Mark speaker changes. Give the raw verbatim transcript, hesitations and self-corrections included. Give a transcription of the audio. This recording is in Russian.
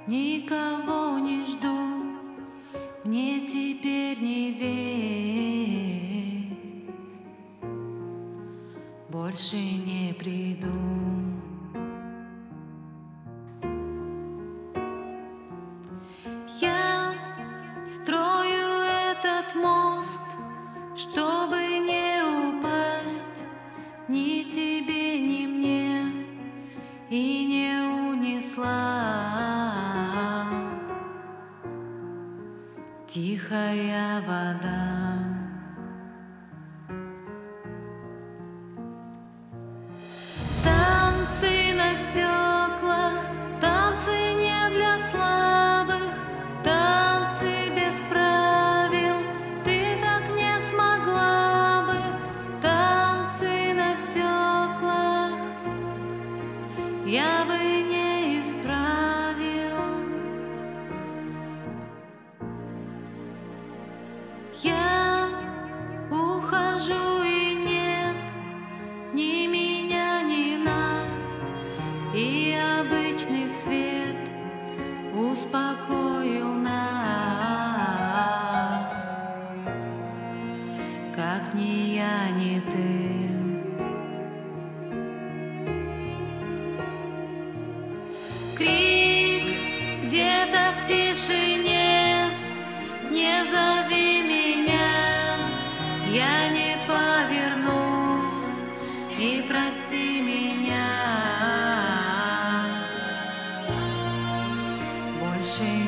Speaker 1: никого не жду, мне теперь не верь, больше не приду. Я строю этот мост, чтобы не упасть ни тебе, ни мне, и не унесла тихая вода. Танцы на стеклах, танцы не для слабых, танцы без правил, ты так не смогла бы. Танцы на стеклах я бы не исправил. Я ухожу, и нет ни меня, ни нас, и обычный свет успокоил нас, как ни я, ни ты. Крик где-то в тишине, не зови меня, я не повернусь, и прости меня больше.